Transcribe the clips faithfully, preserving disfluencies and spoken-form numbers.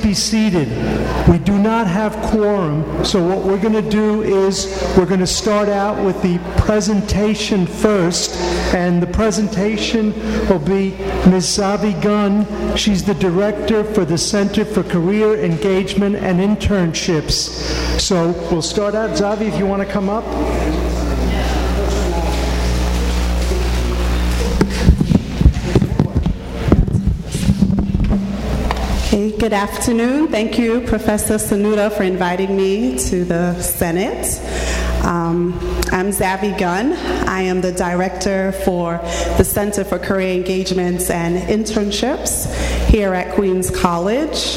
be seated. We do not have quorum, so what we're going to do is we're going to start out with the presentation first, and the presentation will be Miz Zavi Gunn. She's the director for the Center for Career Engagement and Internships. So we'll start out. Zavi, if you want to come up. Okay, good afternoon. Thank you, Professor Sanuda, for inviting me to the Senate. Um, I'm Zavi Gunn. I am the director for the Center for Career Engagements and Internships here at Queens College.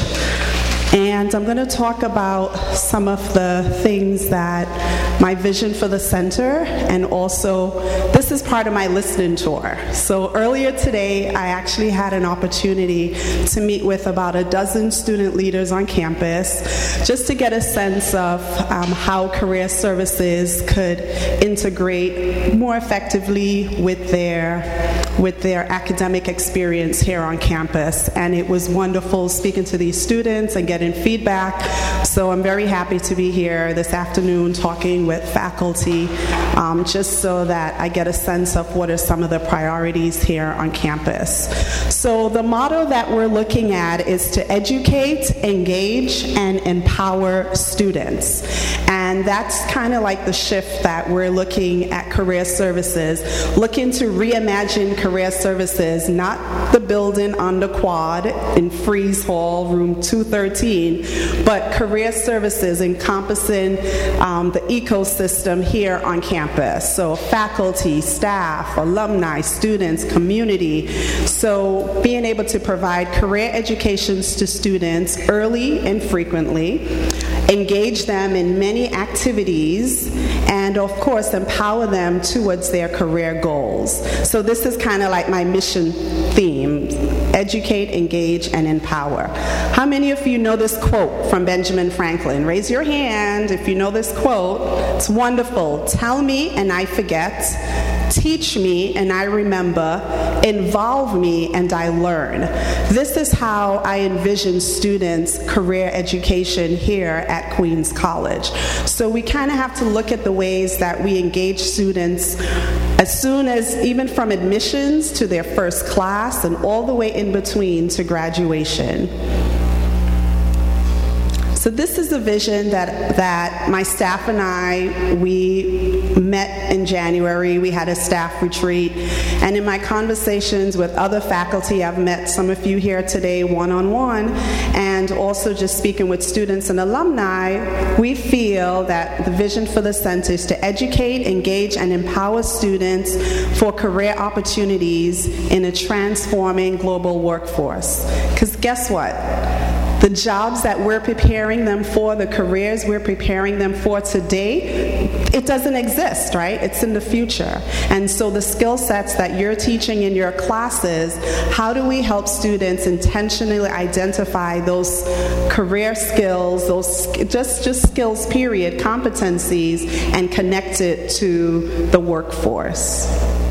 And I'm going to talk about some of the things that my vision for the center, and also this is part of my listening tour. So earlier today, I actually had an opportunity to meet with about a dozen student leaders on campus just to get a sense of um, how career services could integrate more effectively with their with their academic experience here on campus. And it was wonderful speaking to these students and getting feedback. So I'm very happy to be here this afternoon talking with faculty, um, just so that I get a sense of what are some of the priorities here on campus. So the motto that we're looking at is to educate, engage, and empower students. And that's kind of like the shift that we're looking at career services, looking to reimagine career services, not the building on the quad in Freeze Hall, room two thirteen, but career services encompassing um, the ecosystem here on campus. So faculty, staff, alumni, students, community. So being able to provide career educations to students early and frequently, engage them in many activities, and of course empower them towards their career goals. So this is kind of like my mission theme: educate, engage, and empower. How many of you know this quote from Benjamin Franklin? Raise your hand if you know this quote. It's wonderful. Tell me and I forget. Teach me and I remember. Involve me and I learn. This is how I envision students' career education here at Queens College. So we kind of have to look at the ways that we engage students as soon as, even from admissions to their first class and all the way in between to graduation. So this is a vision that, that my staff and I, we met in January. We had a staff retreat. And in my conversations with other faculty, I've met some of you here today one-on-one, and also just speaking with students and alumni, we feel that the vision for the center is to educate, engage, and empower students for career opportunities in a transforming global workforce. Because guess what? The jobs that we're preparing them for, the careers we're preparing them for today, it doesn't exist, right? It's in the future. And so the skill sets that you're teaching in your classes, how do we help students intentionally identify those career skills, those just, just skills, period, competencies, and connect it to the workforce?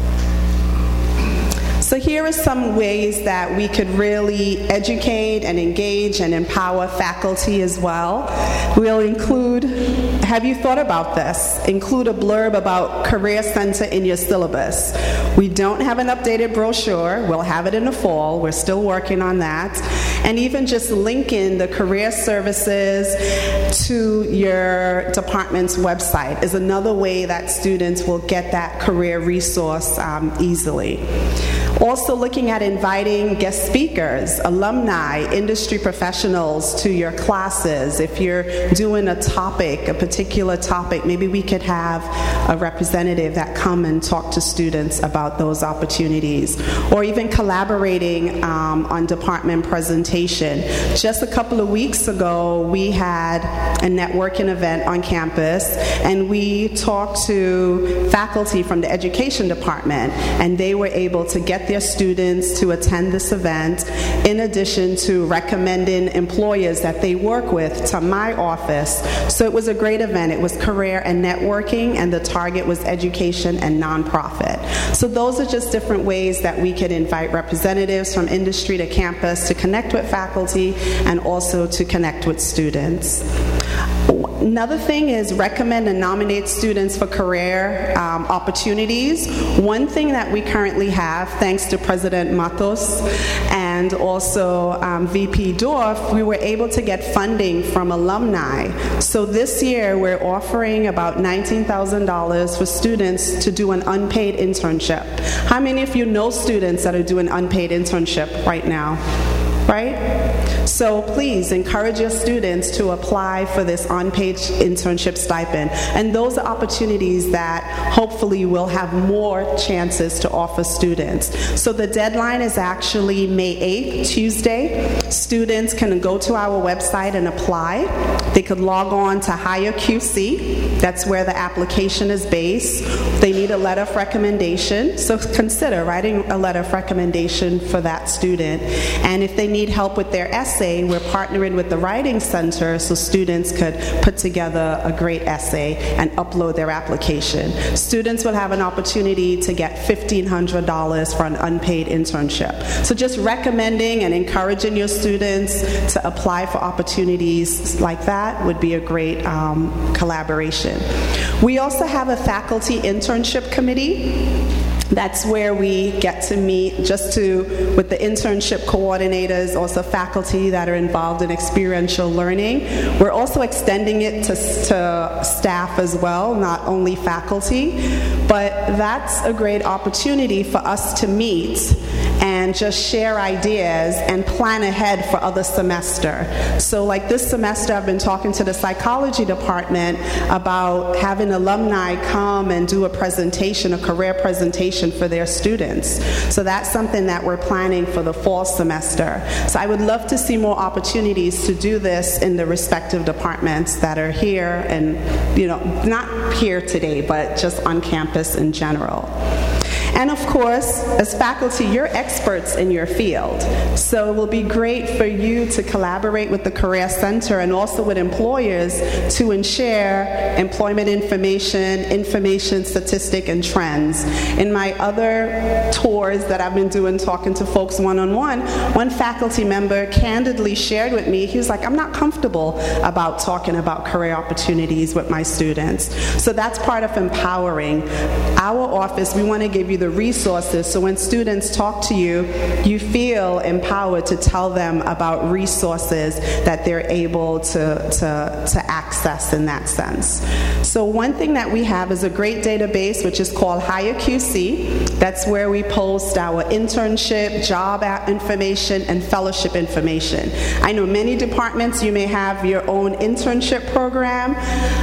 So here are some ways that we could really educate and engage and empower faculty as well. We'll include, have you thought about this? Include a blurb about Career Center in your syllabus. We don't have an updated brochure. We'll have it in the fall. We're still working on that. And even just linking the career services to your department's website is another way that students will get that career resource um, easily. Also looking at inviting guest speakers, alumni, industry professionals to your classes. If you're doing a topic, a particular topic, maybe we could have a representative that come and talk to students about those opportunities. Or even collaborating um, on department presentation. Just a couple of weeks ago, we had a networking event on campus, and we talked to faculty from the education department, and they were able to get their students to attend this event, in addition to recommending employers that they work with to my office. So it was a great event. It was career and networking, and the target was education and nonprofit. So those are just different ways that we could invite representatives from industry to campus to connect with faculty and also to connect with students. Another thing is recommend and nominate students for career um, opportunities. One thing that we currently have, thanks to President Matos and also um, V P Dorff, we were able to get funding from alumni. So this year we're offering about nineteen thousand dollars for students to do an unpaid internship. How many of you know students that are doing unpaid internship right now? Right? So please encourage your students to apply for this unpaid internship stipend. And those are opportunities that hopefully will have more chances to offer students. So the deadline is actually May eighth, Tuesday. Students can go to our website and apply. They could log on to Hire Q C. That's where the application is based. They need a letter of recommendation. So consider writing a letter of recommendation for that student. And if they need help with their essay, we're partnering with the Writing Center so students could put together a great essay and upload their application. Students will have an opportunity to get fifteen hundred dollars for an unpaid internship. So just recommending and encouraging your students to apply for opportunities like that would be a great um, collaboration. We also have a faculty internship committee. That's where we get to meet just to, with the internship coordinators, also faculty that are involved in experiential learning. We're also extending it to, to staff as well, not only faculty. But that's a great opportunity for us to meet and just share ideas and plan ahead for other semester. So like this semester, I've been talking to the psychology department about having alumni come and do a presentation, a career presentation for their students. So that's something that we're planning for the fall semester. So I would love to see more opportunities to do this in the respective departments that are here and, you know, not here today, but just on campus in general. And of course, as faculty, you're experts in your field. So it will be great for you to collaborate with the Career Center and also with employers to share employment information, information, statistic, and trends. In my other tours that I've been doing, talking to folks one-on-one, one faculty member candidly shared with me, he was like, I'm not comfortable about talking about career opportunities with my students. So that's part of empowering. Our office, we want to give you the resources so when students talk to you, you feel empowered to tell them about resources that they're able to, to, to access in that sense. So one thing that we have is a great database which is called Hire Q C. That's where we post our internship, job information, and fellowship information. I know many departments, you may have your own internship program,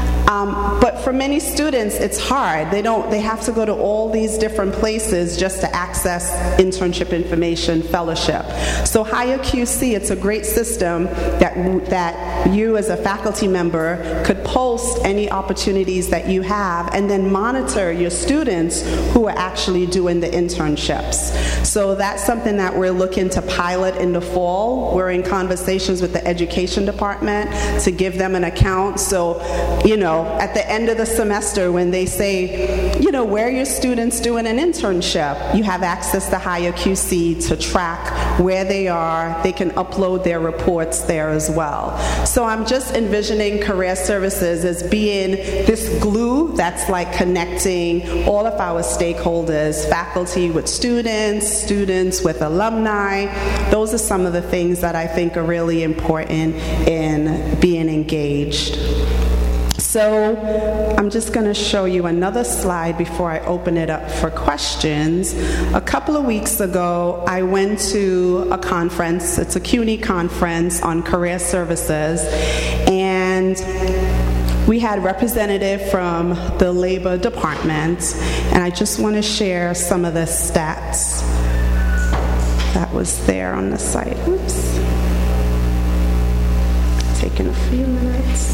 um, but for many students, it's hard. They don't, they have to go to all these different places just to access internship information, fellowship. So Hire Q C, it's a great system that, that you as a faculty member could post any opportunities that you have and then monitor your students who are actually doing the internships. So that's something that we're looking to pilot in the fall. We're in conversations with the education department to give them an account. So, you know, at the end of the semester when they say, you know, where are your students doing an internship? You have access to Hire Q C to track where they are. They can upload their reports there as well. So I'm just envisioning Career Services as being this glue that's like connecting all of our stakeholders, faculty with students, students with alumni. Those are some of the things that I think are really important in being engaged. So I'm just going to show you another slide before I open it up for questions. A couple of weeks ago, I went to a conference. It's a CUNY conference on career services. And we had a representative from the Labor Department. And I just want to share some of the stats that was there on the site. Oops. Taking a few minutes.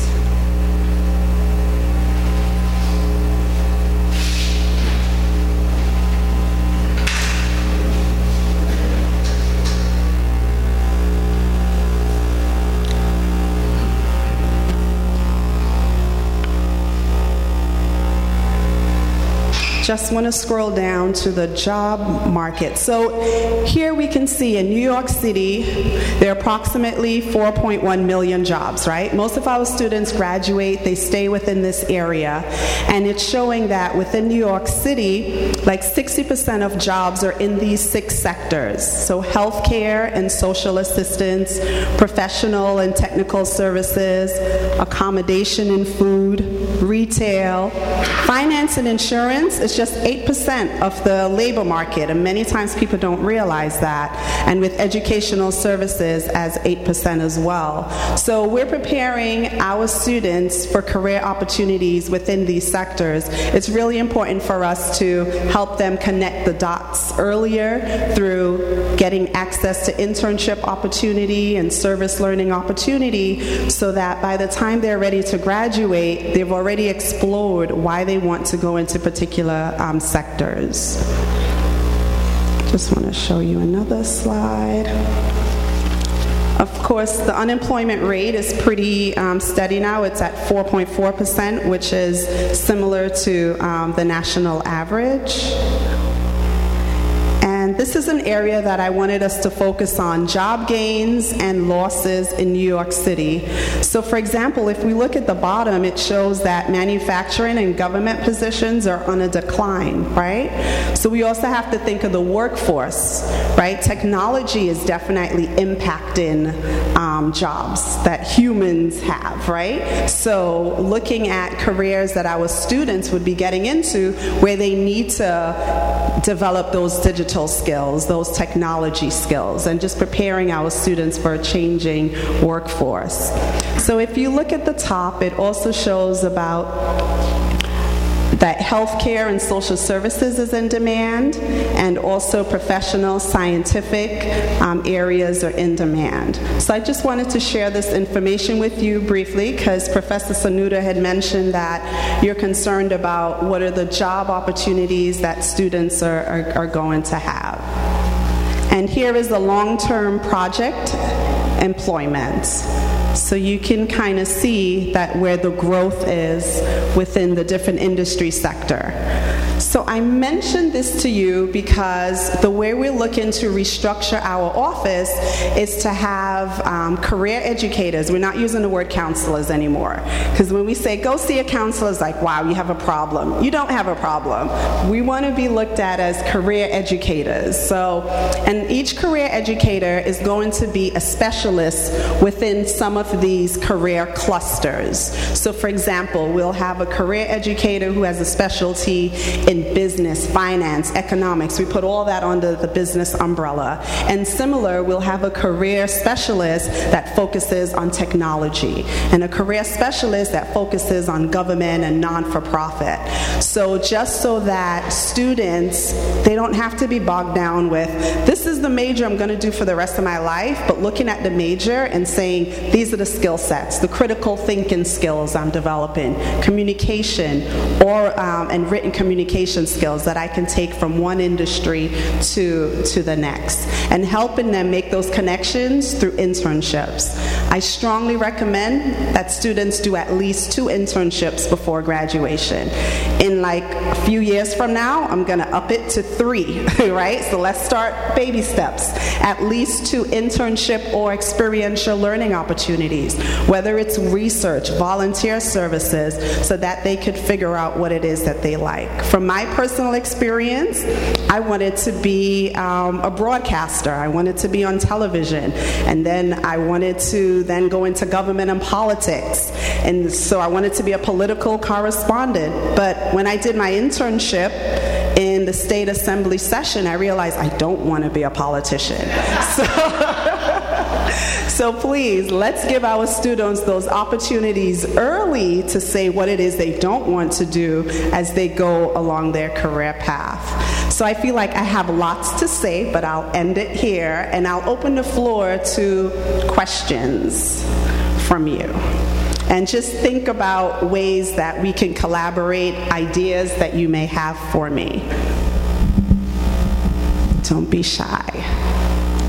just want to scroll down to the job market. So here we can see in New York City, there are approximately four point one million jobs, right? Most of our students graduate, they stay within this area, and it's showing that within New York City, like sixty percent of jobs are in these six sectors. So healthcare and social assistance, professional and technical services, accommodation and food, retail, finance and insurance is just eight percent of the labor market, and many times people don't realize that, and with educational services as eight percent as well. So we're preparing our students for career opportunities within these sectors. It's really important for us to help them connect the dots earlier through getting access to internship opportunity and service learning opportunity, so that by the time they're ready to graduate, they've already explored why they want to go into particular um, sectors. Just want to show you another slide. Of course, the unemployment rate is pretty um, steady now. It's at four point four percent, which is similar to um, the national average. And this is an area that I wanted us to focus on, job gains and losses in New York City. So for example, if we look at the bottom, it shows that manufacturing and government positions are on a decline, right? So we also have to think of the workforce, right? Technology is definitely impacting um, jobs that humans have, right? So looking at careers that our students would be getting into where they need to develop those digital skills, those technology skills, and just preparing our students for a changing workforce. So if you look at the top, it also shows about that healthcare and social services is in demand, and also professional scientific um, areas are in demand. So I just wanted to share this information with you briefly, because Professor Sanuda had mentioned that you're concerned about what are the job opportunities that students are, are, are going to have. And here is the long-term project employment. So you can kind of see that where the growth is within the different industry sector. So I mentioned this to you because the way we're looking to restructure our office is to have um, career educators. We're not using the word counselors anymore, because when we say go see a counselor, it's like, wow, you have a problem. You don't have a problem. We want to be looked at as career educators. So, and each career educator is going to be a specialist within some of these career clusters. So for example, we'll have a career educator who has a specialty in business, finance, economics. We put all that under the business umbrella. And similar, we'll have a career specialist that focuses on technology, and a career specialist that focuses on government and non-for-profit. So just so that students, they don't have to be bogged down with, this is the major I'm going to do for the rest of my life, but looking at the major and saying, these are the skill sets, the critical thinking skills I'm developing, communication, or um, and written communication skills that I can take from one industry to, to the next, and helping them make those connections through internships. I strongly recommend that students do at least two internships before graduation. In like a few years from now, I'm going to up it to three, right? So let's start baby steps. At least two internship or experiential learning opportunities, whether it's research, volunteer services, so that they could figure out what it is that they like. From my personal experience, I wanted to be um, a broadcaster. I wanted to be on television, and then I wanted to then go into government and politics, and so I wanted to be a political correspondent. But when I did my internship in the state assembly session, I realized I don't want to be a politician. So So please, let's give our students those opportunities early to say what it is they don't want to do as they go along their career path. So I feel like I have lots to say, but I'll end it here, and I'll open the floor to questions from you. And just think about ways that we can collaborate, ideas that you may have for me. Don't be shy.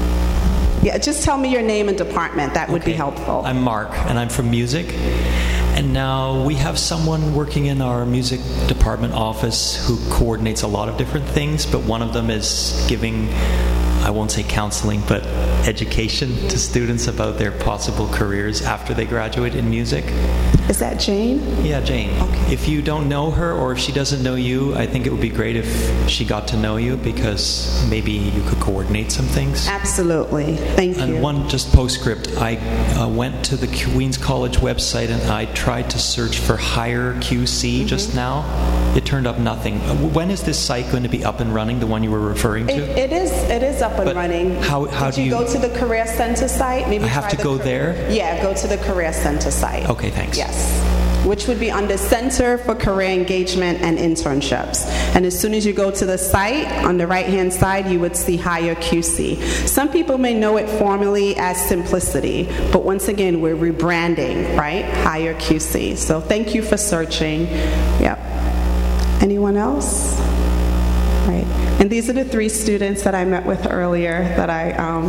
Yeah, just tell me your name and department. That would Okay. be helpful. I'm Mark, and I'm from music. And now we have someone working in our music department office who coordinates a lot of different things, but one of them is giving, I won't say counseling, but education to students about their possible careers after they graduate in music. Is that Jane? Yeah, Jane. Okay. If you don't know her or if she doesn't know you, I think it would be great if she got to know you, because maybe you could coordinate some things. Absolutely. Thank And you. one just postscript, I uh, went to the Queens College website and I tried to search for Hire Q C mm-hmm. just now. It turned up nothing. When is this site going to be up and running, the one you were referring to? It, it is It is up and But running. How, how Did do you, you go to the Career Center site? Maybe I have try to the go car- there? Yeah, go to the Career Center site. Okay, thanks. Yes. Which would be under Center for Career Engagement and Internships. And as soon as you go to the site, on the right-hand side, you would see Hire Q C. Some people may know it formally as Simplicity, but once again, we're rebranding, right? Hire Q C. So thank you for searching. Yep. Anyone else? Right. And these are the three students that I met with earlier that I... Um,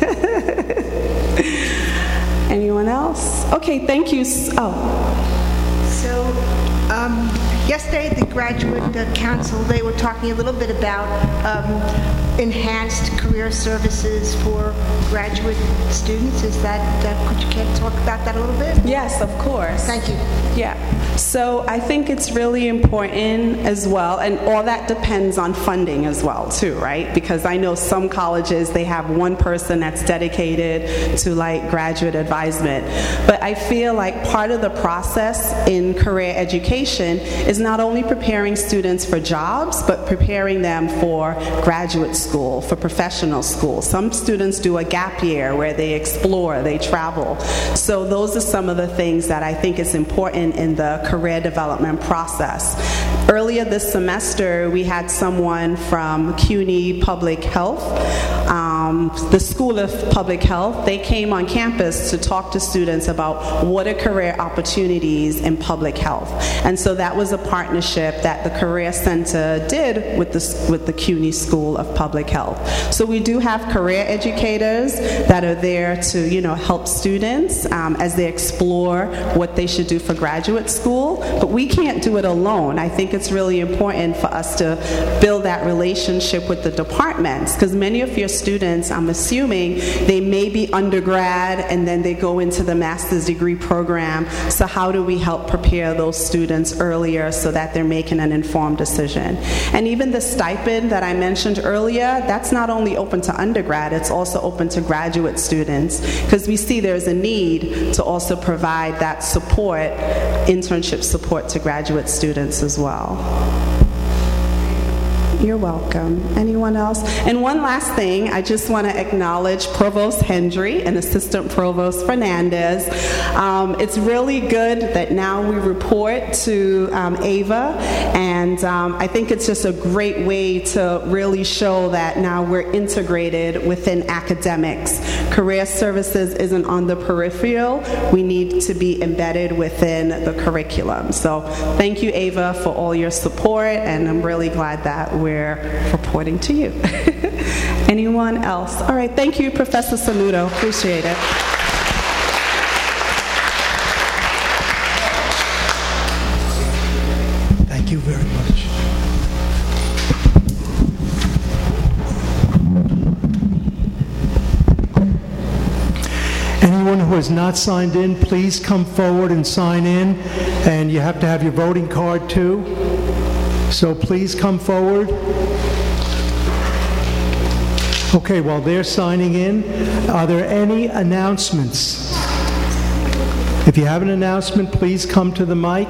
Anyone else? Okay, thank you. Oh. So, um, yesterday at the Graduate uh, Council, they were talking a little bit about um, enhanced career services for graduate students. Is that, uh, could you care to talk about that a little bit? Yes, of course. Thank you. Yeah. So I think it's really important as well, and all that depends on funding as well, too, right? Because I know some colleges, they have one person that's dedicated to like graduate advisement. But I feel like part of the process in career education is not only preparing students for jobs, but preparing them for graduate school, for professional school. Some students do a gap year where they explore, they travel. So those are some of the things that I think is important in the career development process. Earlier this semester, we had someone from CUNY Public Health, um, the School of Public Health. They came on campus to talk to students about what are career opportunities in public health. And so that was a partnership that the Career Center did with the, with the CUNY School of Public Health. So we do have career educators that are there to, you know, help students um, as they explore what they should do for graduate school, but we can't do it alone. I think it's really important for us to build that relationship with the departments, because many of your students, I'm assuming, they may be undergrad and then they go into the master's degree program. So how do we help prepare those students earlier so that they're making an informed decision? And even the stipend that I mentioned earlier, that's not only open to undergrad, it's also open to graduate students, because we see there's a need to also provide that support, internship support to graduate students as well. You're welcome. Anyone else? And one last thing, I just want to acknowledge Provost Hendry and Assistant Provost Fernandez. Um, it's really good that now we report to um, Ava, and um, I think it's just a great way to really show that now we're integrated within academics. Career services isn't on the peripheral. We need to be embedded within the curriculum. So thank you, Ava, for all your support, and I'm really glad that we're We're reporting to you. Anyone else? All right, thank you, Professor Sanudo. Appreciate it. Thank you very much. Anyone who has not signed in, please come forward and sign in. And you have to have your voting card too. So please come forward. Okay, while they're signing in, are there any announcements? If you have an announcement, please come to the mic.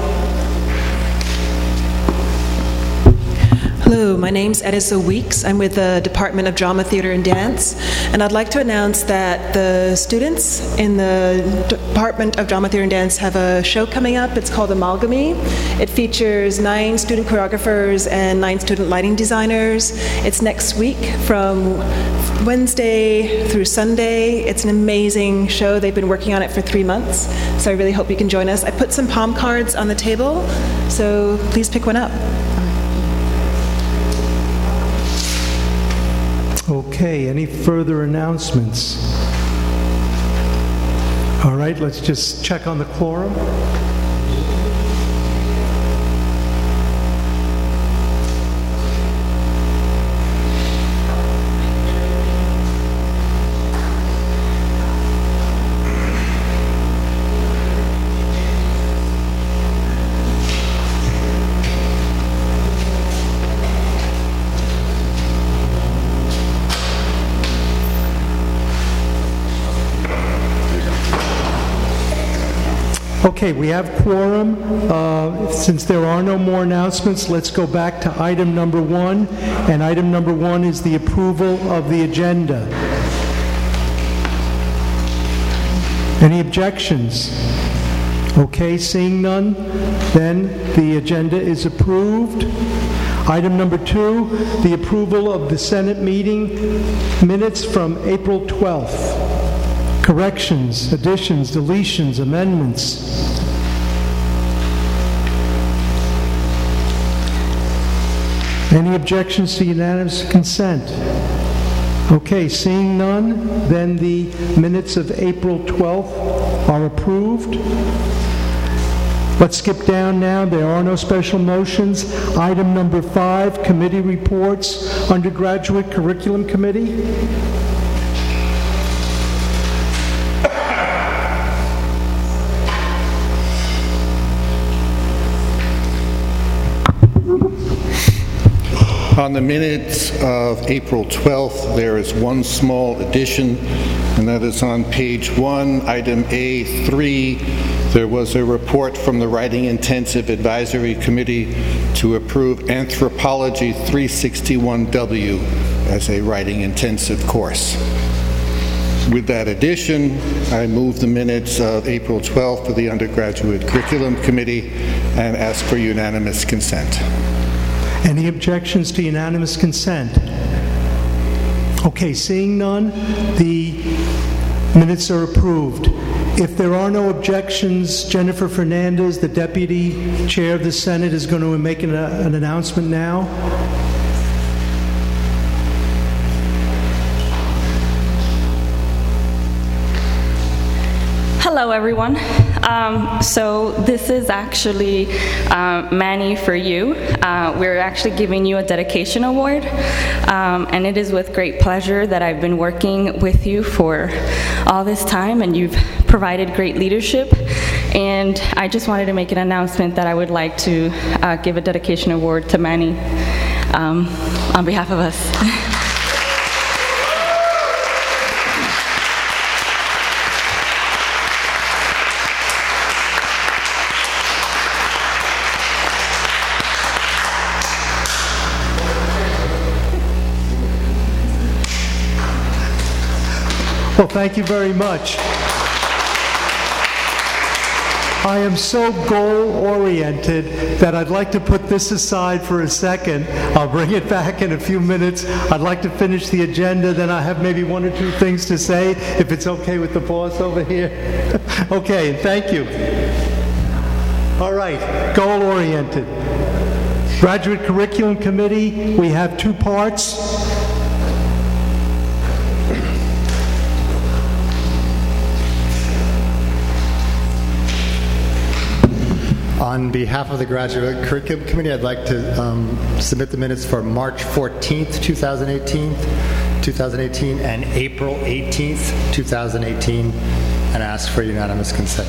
Hello, my name's Edissa Weeks. I'm with the Department of Drama, Theater, and Dance, and I'd like to announce that the students in the Department of Drama, Theater, and Dance have a show coming up. It's called Amalgamy. It features nine student choreographers and nine student lighting designers. It's next week from Wednesday through Sunday. It's an amazing show. They've been working on it for three months, so I really hope you can join us. I put some palm cards on the table, so please pick one up. Okay, any further announcements? All right, let's just check on the quorum. Okay, we have quorum. Uh, Since there are no more announcements, let's go back to item number one. And item number one is the approval of the agenda. Any objections? Okay, seeing none, then the agenda is approved. Item number two, the approval of the Senate meeting minutes from April twelfth. Corrections, additions, deletions, amendments. Any objections to unanimous consent? Okay, seeing none, then the minutes of April twelfth are approved. Let's skip down now. There are no special motions. Item number five, committee reports, Undergraduate Curriculum Committee. On the minutes of April twelfth, there is one small addition, and that is on page one, item A three. There was a report from the Writing Intensive Advisory Committee to approve Anthropology three sixty-one W as a writing intensive course. With that addition, I move the minutes of April twelfth for the Undergraduate Curriculum Committee and ask for unanimous consent. Any objections to unanimous consent? Okay, seeing none, the minutes are approved. If there are no objections, Jennifer Fernandez, the Deputy Chair of the Senate, is going to make an, uh, an announcement now. Hello, everyone. Um, so this is actually uh, Manny for you. Uh, we're actually giving you a dedication award, um, and it is with great pleasure that I've been working with you for all this time, and you've provided great leadership. And I just wanted to make an announcement that I would like to uh, give a dedication award to Manny um, on behalf of us. Well, thank you very much. I am so goal-oriented that I'd like to put this aside for a second. I'll bring it back in a few minutes. I'd like to finish the agenda, then I have maybe one or two things to say, if it's okay with the boss over here. Okay, thank you. All right, goal-oriented. Graduate Curriculum Committee, we have two parts. On behalf of the Graduate Curriculum Committee, I'd like to um, submit the minutes for March fourteenth, twenty eighteen, twenty eighteen, and April eighteenth, twenty eighteen, and ask for unanimous consent.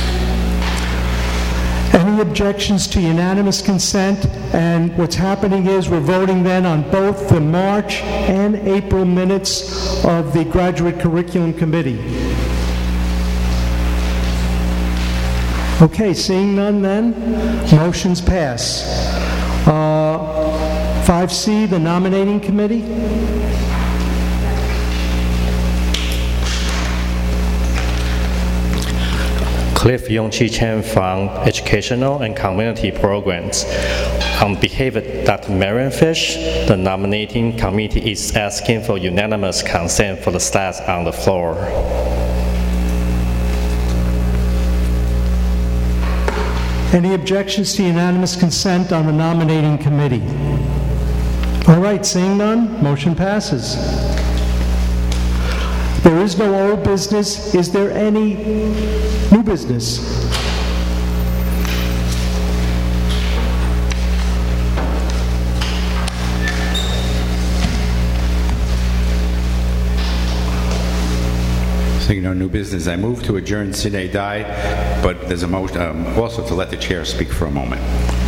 Any objections to unanimous consent? And what's happening is we're voting then on both the March and April minutes of the Graduate Curriculum Committee. Okay, seeing none then, motions pass. Uh, five C, the Nominating Committee. Cliff Yongqi Chen from Educational and Community Programs. On behalf of Doctor Marion Fish, the Nominating Committee is asking for unanimous consent for the stats on the floor. Any objections to unanimous consent on the Nominating Committee? All right, seeing none, motion passes. There is no old business. Is there any new business? Seeing no new business, I move to adjourn sine die, but there's a motion um, also to let the chair speak for a moment.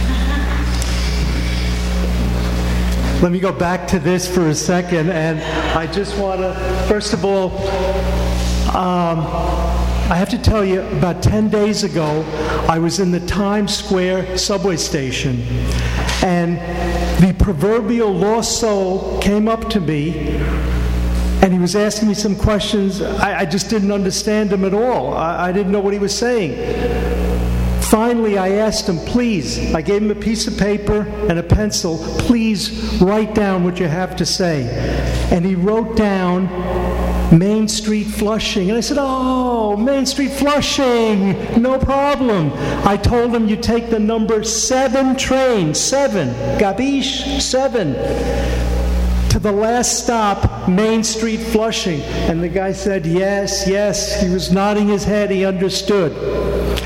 Let me go back to this for a second, and I just want to, first of all, um, I have to tell you, about ten days ago, I was in the Times Square subway station, and the proverbial lost soul came up to me, and he was asking me some questions. I, I just didn't understand him at all. I, I didn't know what he was saying. Finally, I asked him, please, I gave him a piece of paper and a pencil, please write down what you have to say. And he wrote down Main Street Flushing. And I said, oh, Main Street Flushing, no problem. I told him you take the number seven train, seven, Gabish, seven, to the last stop, Main Street Flushing. And the guy said, yes, yes. He was nodding his head, he understood.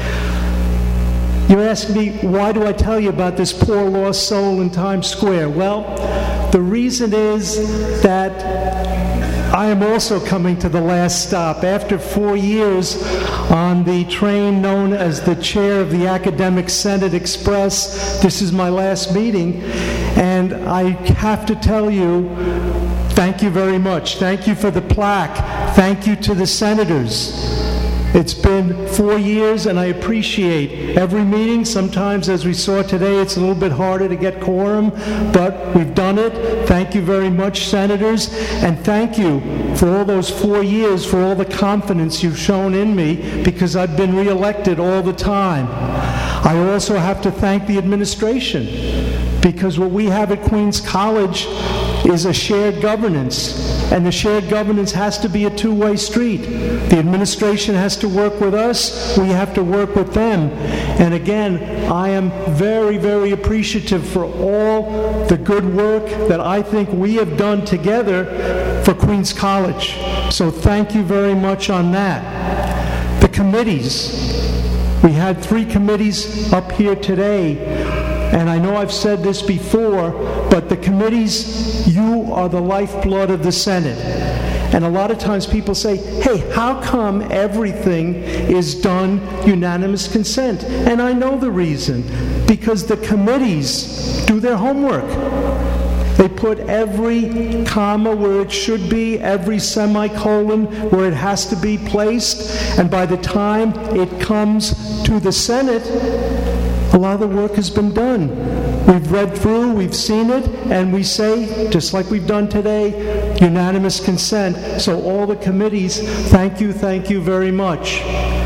You ask me, why do I tell you about this poor lost soul in Times Square? Well, the reason is that I am also coming to the last stop. After four years on the train known as the chair of the Academic Senate Express, this is my last meeting, and I have to tell you, thank you very much. Thank you for the plaque. Thank you to the senators. It's been four years, and I appreciate every meeting. Sometimes, as we saw today, it's a little bit harder to get quorum, but we've done it. Thank you very much, senators, and thank you for all those four years, for all the confidence you've shown in me, because I've been reelected all the time. I also have to thank the administration, because what we have at Queens College is a shared governance. And the shared governance has to be a two-way street. The administration has to work with us. We have to work with them. And again, I am very, very appreciative for all the good work that I think we have done together for Queens College. So thank you very much on that. The committees. We had three committees up here today. And I know I've said this before, but the committees, you are the lifeblood of the Senate. And a lot of times people say, hey, how come everything is done unanimous consent? And I know the reason. Because the committees do their homework. They put every comma where it should be, every semicolon where it has to be placed. And by the time it comes to the Senate, a lot of the work has been done. We've read through, we've seen it, and we say, just like we've done today, unanimous consent. So all the committees, thank you, thank you very much.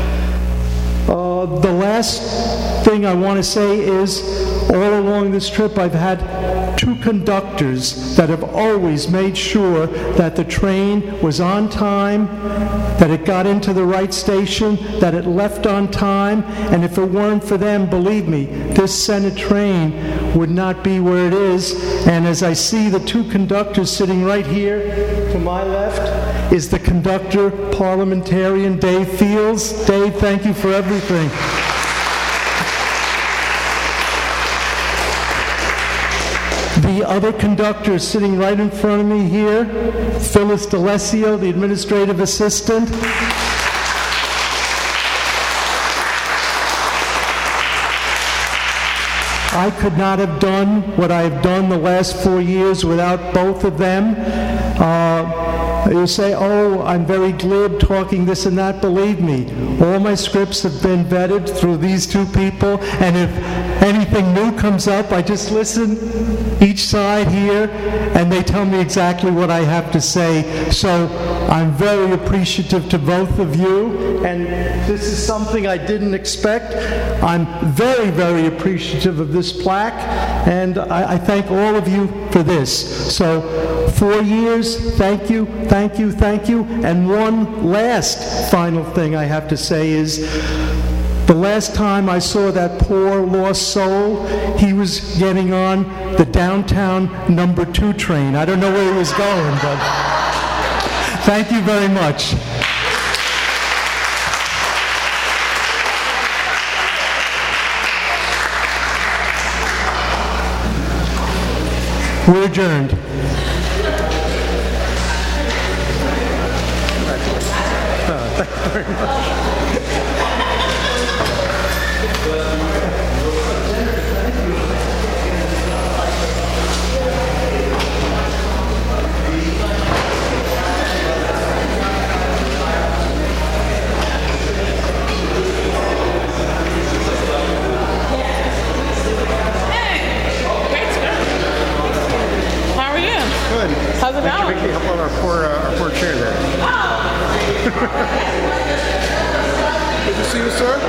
Uh, the last thing I want to say is, all along this trip I've had two conductors that have always made sure that the train was on time, that it got into the right station, that it left on time, and if it weren't for them, believe me, this Senate train would not be where it is. And as I see the two conductors sitting right here to my left is the conductor, parliamentarian Dave Fields. Dave, thank you for everything. The other conductor is sitting right in front of me here, Phyllis D'Alessio, the administrative assistant. I could not have done what I have done the last four years without both of them. Uh, you say, oh, I'm very glib talking this and that. Believe me, all my scripts have been vetted through these two people, and if anything new comes up, I just listen each side here, and they tell me exactly what I have to say. So I'm very appreciative to both of you, and this is something I didn't expect. I'm very, very appreciative of this plaque, and I, I thank all of you for this. So four years, thank you, thank you, thank you. And one last final thing I have to say is, the last time I saw that poor lost soul, he was getting on the downtown number two train. I don't know where he was going, but thank you very much. We're adjourned. Oh, thank you very much. How's it going? Help out our poor, uh, our poor chair there.